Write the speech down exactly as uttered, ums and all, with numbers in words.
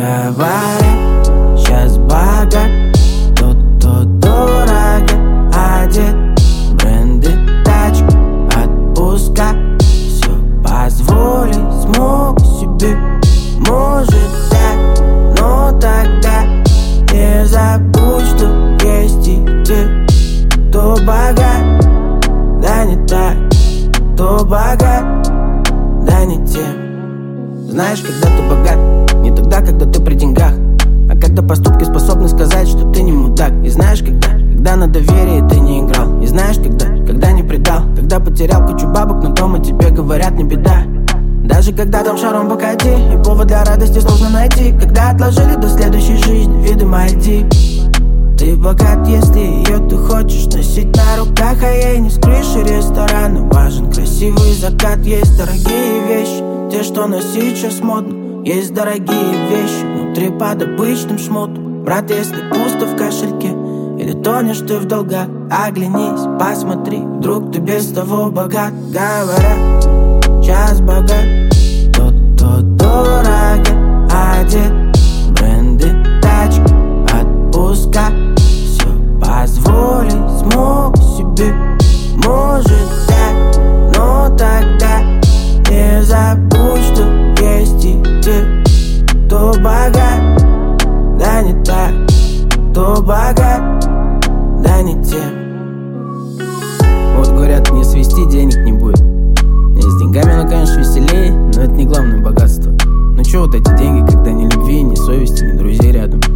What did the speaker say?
Говорит, сейчас богат, тот, кто дорого одет, бренды, тачки, отпуска, все позволить смог себе. Может так, но тогда не забудь, что есть и те, кто богат, да не так, кто богат, да не тем. Знаешь, когда ты богат, не тогда, когда ты при деньгах, а когда поступки способны сказать, что ты не мудак. И знаешь, когда, когда на доверие ты не играл. И знаешь, когда, когда не предал, когда потерял кучу бабок, но дома тебе говорят не беда. Даже когда там шаром покати, и повод для радости сложно найти. Когда отложили до следующей жизни, видимо, иди. Ты богат, если ее ты хочешь носить на руках, а ей не с крыши ресторана важен красивый закат. Есть дорогие вещи, те, что носить сейчас модно. Есть дорогие вещи внутри под обычным шмотом. Брат, если пусто в кошельке или тонешь ты в долгах, оглянись, посмотри, вдруг ты без того богат. Говорят, сейчас богат тот, кто дорого одет, бренды, тачки, отпуска, все позволить смог себе. Может так, но тогда не забудь, что есть и те, кто богат, да не так, кто богат, да не тем. Вот говорят, не свести денег не будет. И с деньгами оно, конечно, веселее, но это не главное богатство. Ну чё вот эти деньги, когда ни любви, ни совести, ни друзей рядом?